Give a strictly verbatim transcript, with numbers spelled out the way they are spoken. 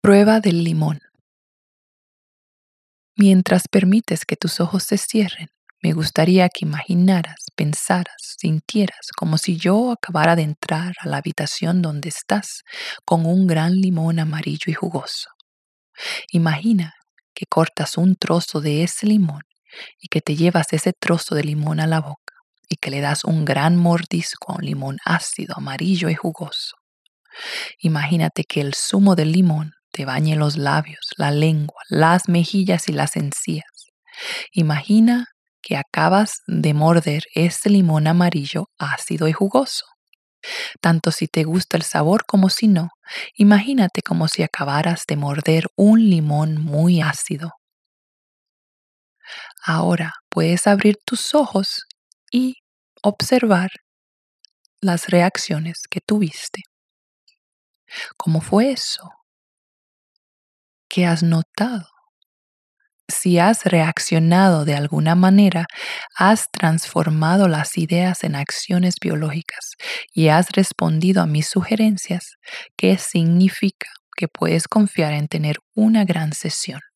Prueba del limón. Mientras permites que tus ojos se cierren, me gustaría que imaginaras, pensaras, sintieras como si yo acabara de entrar a la habitación donde estás con un gran limón amarillo y jugoso. Imagina que cortas un trozo de ese limón y que te llevas ese trozo de limón a la boca y que le das un gran mordisco a un limón ácido, amarillo y jugoso. Imagínate que el zumo del limón te bañe los labios, la lengua, las mejillas y las encías. Imagina que acabas de morder ese limón amarillo ácido y jugoso. Tanto si te gusta el sabor como si no, imagínate como si acabaras de morder un limón muy ácido. Ahora puedes abrir tus ojos y observar las reacciones que tuviste. ¿Cómo fue eso? ¿Qué has notado? Si has reaccionado de alguna manera, has transformado las ideas en acciones biológicas y has respondido a mis sugerencias, que significa que puedes confiar en tener una gran sesión.